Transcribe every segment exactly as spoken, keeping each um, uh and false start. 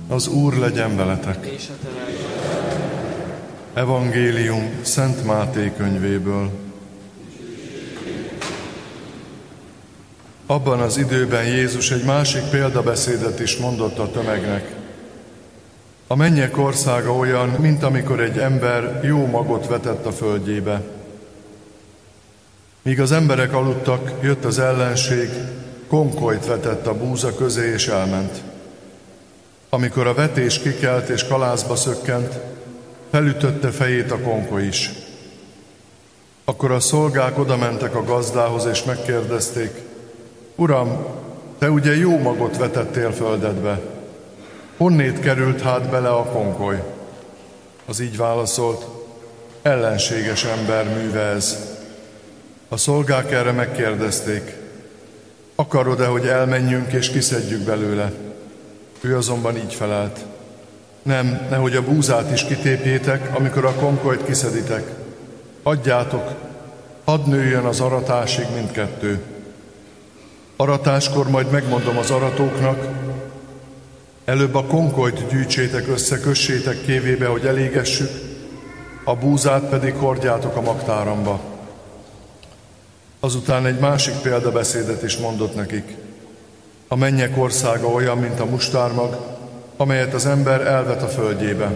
Az Úr legyen veletek. Evangélium Szent Máté könyvéből. Abban az időben Jézus egy másik példabeszédet is mondott a tömegnek. A mennyek országa olyan, mint amikor egy ember jó magot vetett a földjébe. Míg az emberek aludtak, jött az ellenség, konkolyt vetett a búza közé és elment. Amikor a vetés kikelt és kalászba szökkent, felütötte fejét a konkoly is. Akkor a szolgák odamentek a gazdához és megkérdezték: Uram, te ugye jó magot vetettél földedbe, honnét került hát bele a konkoly? Az így válaszolt: ellenséges ember műve ez. A szolgák erre megkérdezték: akarod-e, hogy elmenjünk és kiszedjük belőle? Ő azonban így felelt: nem, nehogy a búzát is kitépjétek, amikor a konkolyt kiszeditek. Adjátok, hadd nőjön az aratásig mindkettő. Aratáskor majd megmondom az aratóknak: előbb a konkolyt gyűjtsétek össze, kössétek kévébe, hogy elégessük, a búzát pedig hordjátok a magtáramba. Azután egy másik példabeszédet is mondott nekik. A mennyek országa olyan, mint a mustármag, amelyet az ember elvet a földjébe.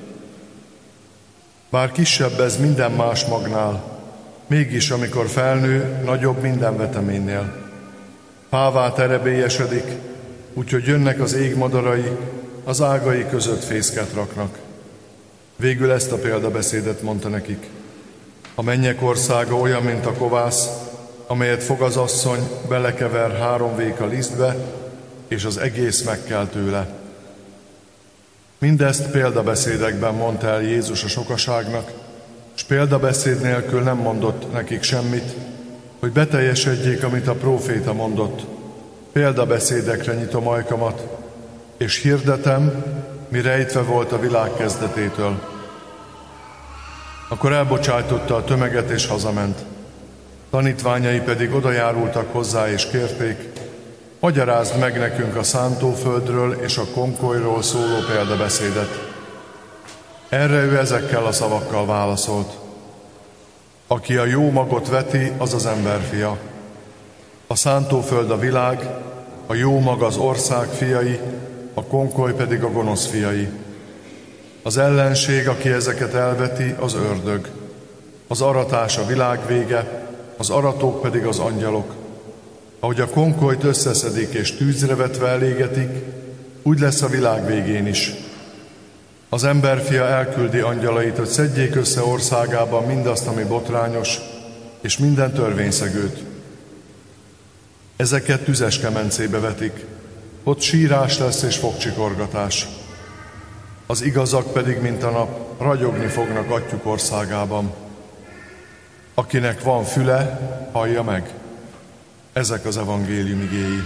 Bár kisebb ez minden más magnál, mégis amikor felnő, nagyobb minden veteménynél. Fává terebélyesedik, úgyhogy jönnek az égmadarai, az ágai között fészket raknak. Végül ezt a példabeszédet mondta nekik. A mennyek országa olyan, mint a kovász, amelyet fog az asszony, belekever három véka lisztbe, és az egész megkel tőle. Mindezt példabeszédekben mondta el Jézus a sokaságnak, és példabeszéd nélkül nem mondott nekik semmit, hogy beteljesedjék, amit a próféta mondott. Példabeszédekre nyitom ajkamat, és hirdetem, mi rejtve volt a világ kezdetétől. Akkor elbocsájtotta a tömeget, és hazament. Tanítványai pedig odajárultak hozzá, és kérték: magyarázd meg nekünk a szántóföldről és a konkolyról szóló példabeszédet. Erre ő ezekkel a szavakkal válaszolt: aki a jó magot veti, az az emberfia. A szántóföld a világ, a jó mag az ország fiai, a konkoly pedig a gonosz fiai. Az ellenség, aki ezeket elveti, az ördög. Az aratás a világ vége, az aratók pedig az angyalok. Ahogy a konkolyt összeszedik és tűzre vetve elégetik, úgy lesz a világ végén is. Az emberfia elküldi angyalait, hogy szedjék össze országában mindazt, ami botrányos, és minden törvényszegőt. Ezeket tüzes kemencébe vetik, ott sírás lesz és fogcsikorgatás. Az igazak pedig, mint a nap, ragyogni fognak atyjuk országában. Akinek van füle, hallja meg. Ezek az evangélium igéi.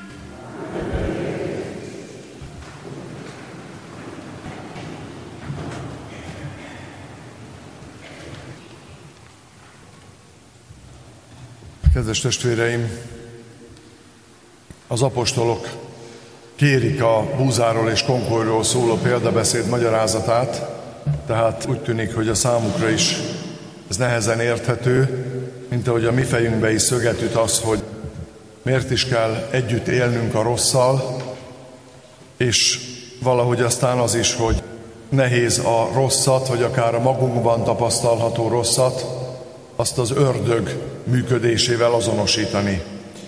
Kedves testvéreim, az apostolok kérik a búzáról és konkolyról szóló példabeszéd magyarázatát, tehát úgy tűnik, hogy a számukra is ez nehezen érthető, mint ahogy a mi fejünkbe is szöget üt az, hogy miért is kell együtt élnünk a rosszal, és valahogy aztán az is, hogy nehéz a rosszat, vagy akár a magunkban tapasztalható rosszat, azt az ördög működésével azonosítani.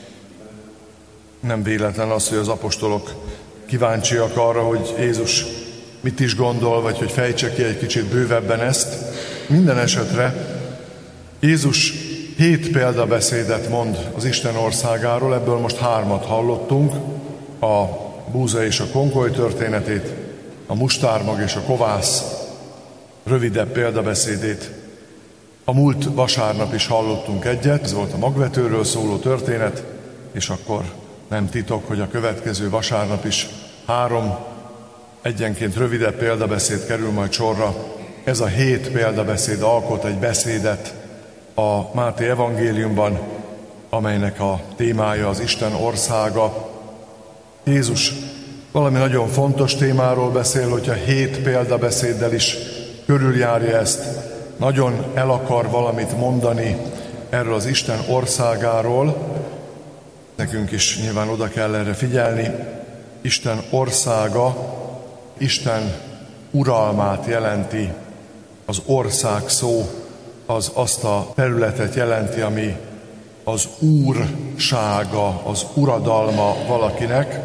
Nem véletlen az, hogy az apostolok kíváncsiak arra, hogy Jézus mit is gondol, vagy hogy fejtse ki egy kicsit bővebben ezt. Minden esetre Jézus hét példabeszédet mond az Isten országáról, ebből most hármat hallottunk, a búza és a konkoly történetét, a mustármag és a kovász rövidebb példabeszédét. A múlt vasárnap is hallottunk egyet, ez volt a magvetőről szóló történet, és akkor nem titok, hogy a következő vasárnap is három egyenként rövidebb példabeszéd kerül majd sorra. Ez a hét példabeszéd alkot egy beszédet a Máté evangéliumban, amelynek a témája az Isten országa. Jézus valami nagyon fontos témáról beszél, hogyha hét példabeszéddel is körüljárja ezt, nagyon el akar valamit mondani erről az Isten országáról. Nekünk is nyilván oda kell erre figyelni. Isten országa, Isten uralmát jelenti. Az ország szó az azt a területet jelenti, ami az úrsága, az uradalma valakinek.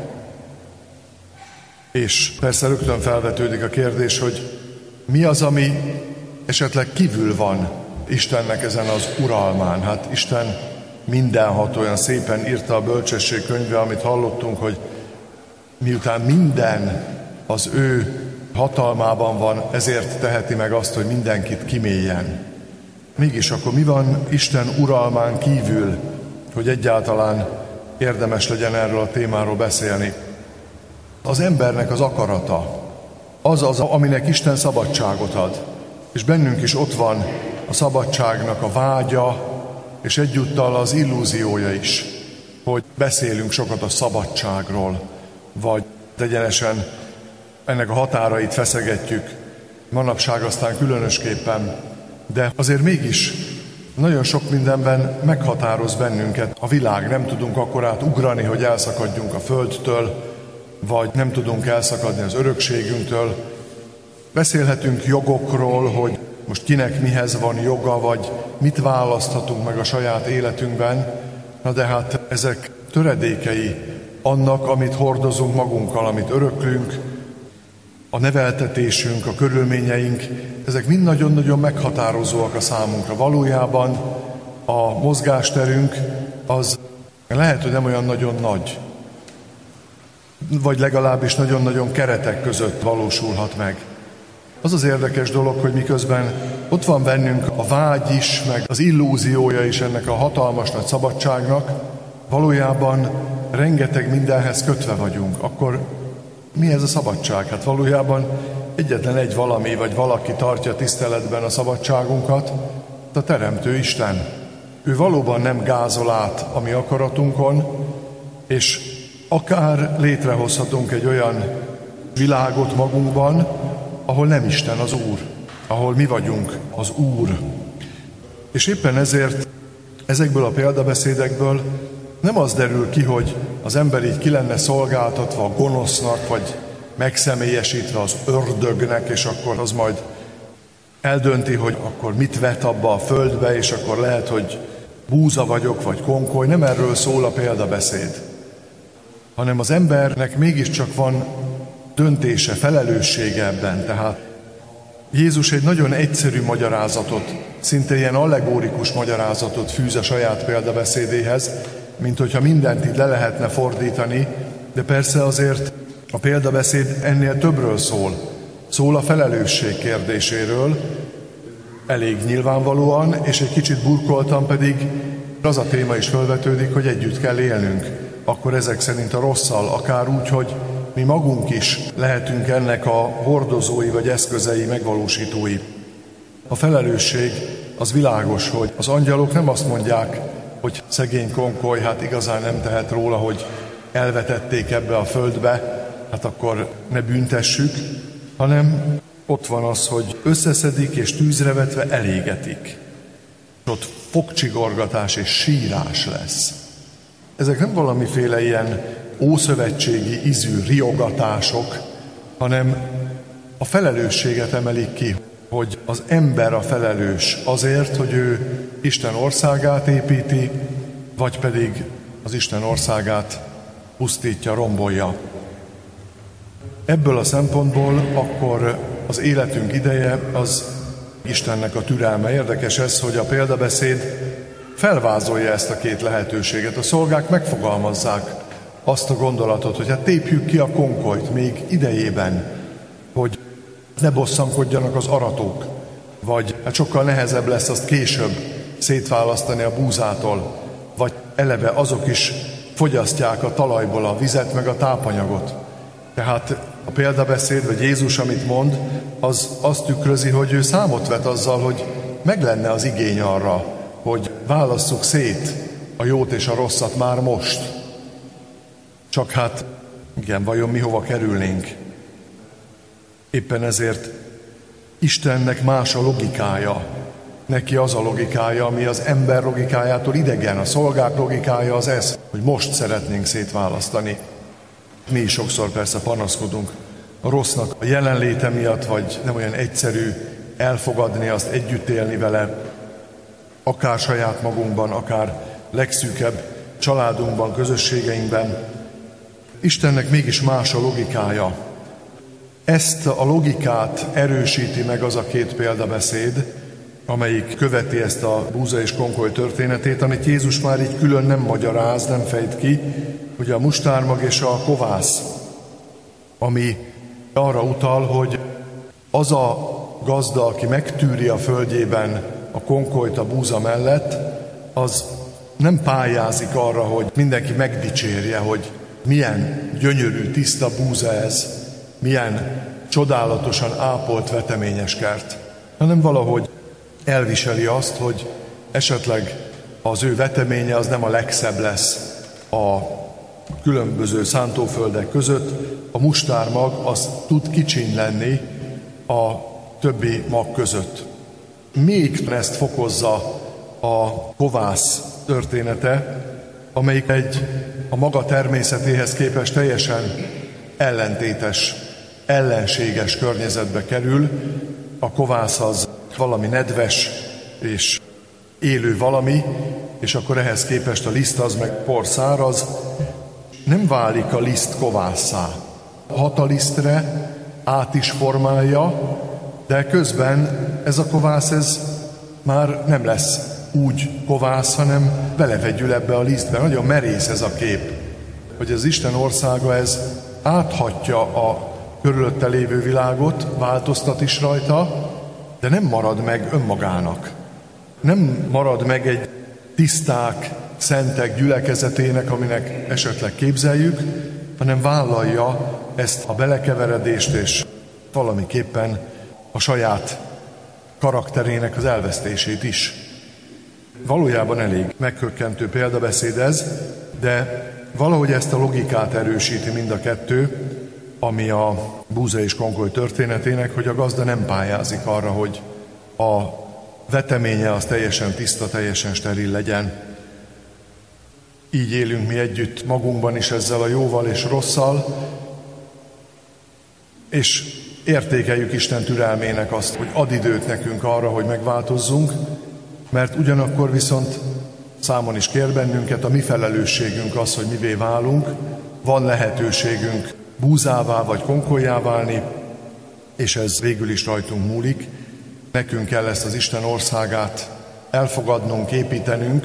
És persze rögtön felvetődik a kérdés, hogy mi az, ami esetleg kívül van Istennek ezen az uralmán. Hát Isten mindenható, olyan szépen írta a bölcsesség könyve, amit hallottunk, hogy miután minden az ő hatalmában van, ezért teheti meg azt, hogy mindenkit kiméljen. Mégis akkor mi van Isten uralmán kívül, hogy egyáltalán érdemes legyen erről a témáról beszélni? Az embernek az akarata, az az, aminek Isten szabadságot ad. És bennünk is ott van a szabadságnak a vágya, és egyúttal az illúziója is, hogy beszélünk sokat a szabadságról, vagy egyenesen ennek a határait feszegetjük, manapság aztán különösképpen, de azért mégis nagyon sok mindenben meghatároz bennünket a világ. Nem tudunk akkorát ugrani, hogy elszakadjunk a földtől, vagy nem tudunk elszakadni az örökségünktől. Beszélhetünk jogokról, hogy most kinek mihez van joga, vagy mit választhatunk meg a saját életünkben, na de hát ezek töredékei annak, amit hordozunk magunkkal, amit öröklünk, a neveltetésünk, a körülményeink, ezek mind nagyon-nagyon meghatározóak a számunkra. Valójában a mozgásterünk az lehet, hogy nem olyan nagyon nagy, vagy legalábbis nagyon-nagyon keretek között valósulhat meg. Az az érdekes dolog, hogy miközben ott van bennünk a vágy is, meg az illúziója is ennek a hatalmas nagy szabadságnak, valójában rengeteg mindenhez kötve vagyunk. Akkor mi ez a szabadság? Hát valójában egyetlen egy valami vagy valaki tartja tiszteletben a szabadságunkat, a Teremtő Isten. Ő valóban nem gázol át a mi akaratunkon, és akár létrehozhatunk egy olyan világot magunkban, ahol nem Isten az Úr, ahol mi vagyunk az Úr. És éppen ezért ezekből a példabeszédekből nem az derül ki, hogy az ember így ki lenne szolgáltatva a gonosznak, vagy megszemélyesítve az ördögnek, és akkor az majd eldönti, hogy akkor mit vet abba a földbe, és akkor lehet, hogy búza vagyok, vagy konkoly. Nem erről szól a példabeszéd, hanem az embernek mégiscsak van döntése, felelőssége ebben. Tehát Jézus egy nagyon egyszerű magyarázatot, szinte ilyen allegórikus magyarázatot fűz a saját példabeszédéhez, mint hogyha mindent így le lehetne fordítani, de persze azért a példabeszéd ennél többről szól. Szól a felelősség kérdéséről, elég nyilvánvalóan, és egy kicsit burkoltan pedig az a téma is felvetődik, hogy együtt kell élnünk. Akkor ezek szerint a rosszal, akár úgy, hogy mi magunk is lehetünk ennek a hordozói vagy eszközei, megvalósítói. A felelősség az világos, hogy az angyalok nem azt mondják, hogy szegény konkoly, hát igazán nem tehet róla, hogy elvetették ebbe a földbe, hát akkor ne büntessük, hanem ott van az, hogy összeszedik és tűzre vetve elégetik. Ott fogcsigorgatás és sírás lesz. Ezek nem valamiféle ilyen ószövetségi ízű riogatások, hanem a felelősséget emelik ki, hogy az ember a felelős azért, hogy ő Isten országát építi, vagy pedig az Isten országát pusztítja, rombolja. Ebből a szempontból akkor az életünk ideje az Istennek a türelme. Érdekes ez, hogy a példabeszéd felvázolja ezt a két lehetőséget. A szolgák megfogalmazzák azt a gondolatot, hogy hát tépjük ki a konkolyt még idejében, hogy ne bosszankodjanak az aratók, vagy hát sokkal nehezebb lesz azt később szétválasztani a búzától, vagy eleve azok is fogyasztják a talajból a vizet, meg a tápanyagot. Tehát a példabeszéd, vagy Jézus, amit mond, az azt tükrözi, hogy ő számot vet azzal, hogy meg lenne az igény arra, hogy válasszuk szét a jót és a rosszat már most. Csak hát Igen, vajon mi hova kerülnénk? Éppen ezért Istennek más a logikája. Neki az a logikája, ami az ember logikájától idegen. A szolgák logikája az ez, hogy most szeretnénk szétválasztani. Mi is sokszor persze panaszkodunk a rossznak a jelenléte miatt, vagy nem olyan egyszerű elfogadni azt, együtt élni vele, akár saját magunkban, akár legszűkebb családunkban, közösségeinkben. Istennek mégis más a logikája. Ezt a logikát erősíti meg az a két példabeszéd, amelyik követi ezt a búza és konkoly történetét, amit Jézus már így külön nem magyaráz, nem fejt ki, ugye a mustármag és a kovász, ami arra utal, hogy az a gazda, aki megtűri a földjében a konkolyt a búza mellett, az nem pályázik arra, hogy mindenki megdicsérje, hogy milyen gyönyörű, tiszta búza ez, milyen csodálatosan ápolt veteményes kert, hanem valahogy elviseli azt, hogy esetleg az ő veteménye az nem a legszebb lesz a különböző szántóföldek között, a mustármag az tud kicsiny lenni a többi mag között. Még ezt fokozza a kovász története, amelyik egy a maga természetéhez képest teljesen ellentétes, ellenséges környezetbe kerül. A kovász az valami nedves és élő valami, és akkor ehhez képest a liszt az meg porszáraz. Nem válik a liszt kovásszá. Hat a lisztre, át is formálja, de közben ez a kovász ez már nem lesz úgy kovász, hanem belevegyül ebbe a lisztbe. Nagyon merész ez a kép, hogy az Isten országa ez áthatja a körülötte lévő világot, változtat is rajta, de nem marad meg önmagának. Nem marad meg egy tiszták, szentek gyülekezetének, aminek esetleg képzeljük, hanem vállalja ezt a belekeveredést, és valamiképpen a saját karakterének az elvesztését is. Valójában elég meghökkentő példabeszéd ez, de valahogy ezt a logikát erősíti mind a kettő, ami a búza és konkoly történetének, hogy a gazda nem pályázik arra, hogy a veteménye az teljesen tiszta, teljesen steril legyen. Így élünk mi együtt magunkban is ezzel a jóval és rosszal, és értékeljük Isten türelmének azt, hogy ad időt nekünk arra, hogy megváltozzunk, mert ugyanakkor viszont számon is kér bennünket, a mi felelősségünk az, hogy mivé válunk, van lehetőségünk búzává vagy konkollyá válni, és ez végül is rajtunk múlik. Nekünk kell ezt az Isten országát elfogadnunk, építenünk,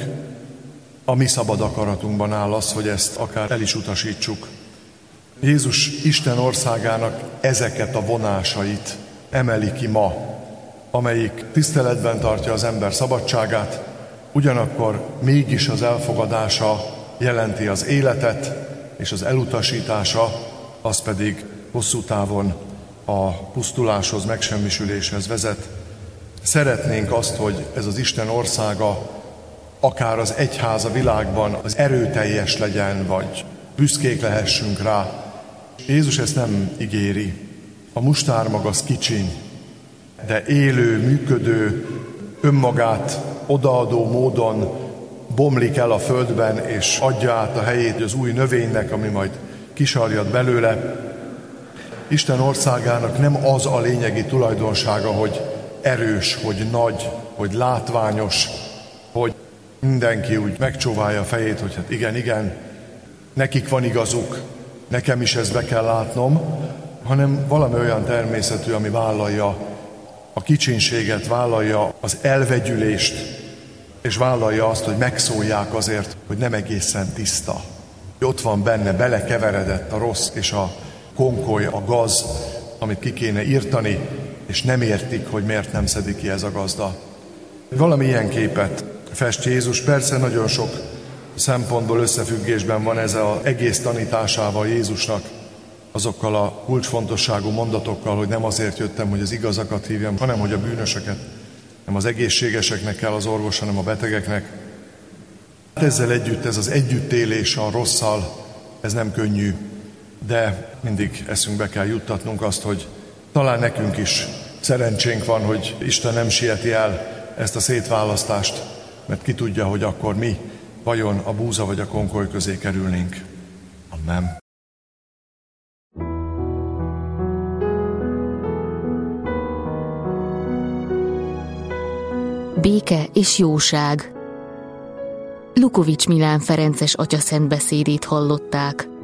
a mi szabad akaratunkban áll az, hogy ezt akár el is utasítsuk. Jézus Isten országának ezeket a vonásait emeli ki ma, amelyik tiszteletben tartja az ember szabadságát, ugyanakkor mégis az elfogadása jelenti az életet, és az elutasítása, az pedig hosszú távon a pusztuláshoz, megsemmisüléshez vezet. Szeretnénk azt, hogy ez az Isten országa, akár az egyház a világban az erőteljes legyen, vagy büszkék lehessünk rá. Jézus ezt nem ígéri. A mustármag az kicsiny, de élő, működő, önmagát odaadó módon bomlik el a földben, és adja át a helyét az új növénynek, ami majd kisarjad belőle. Isten országának nem az a lényegi tulajdonsága, hogy erős, hogy nagy, hogy látványos, hogy mindenki úgy megcsóválja a fejét, hogy hát igen, igen, nekik van igazuk, nekem is ezt be kell látnom, hanem valami olyan természetű, ami vállalja a kicsinséget, vállalja az elvegyülést, és vállalja azt, hogy megszólják azért, hogy nem egészen tiszta. Ott van benne, belekeveredett a rossz és a konkoly, a gaz, amit ki kéne írtani, és nem értik, hogy miért nem szedik ki ez a gazda. Valami ilyen képet fest Jézus, persze nagyon sok szempontból összefüggésben van ez az egész tanításával Jézusnak, azokkal a kulcsfontosságú mondatokkal, hogy nem azért jöttem, hogy az igazakat hívjam, hanem hogy a bűnösöket. Nem az egészségeseknek kell az orvos, hanem a betegeknek. Ezzel együtt ez az együttélés a rosszal, ez nem könnyű. de mindig eszünkbe kell juttatnunk azt, hogy talán nekünk is szerencsénk van, hogy Isten nem sieti el ezt a szétválasztást, mert ki tudja, hogy akkor mi vajon a búza vagy a konkoly közé kerülnénk. Amen. Béke és jóság. Lukovics Milán Ferences atyaszent beszédét hallották.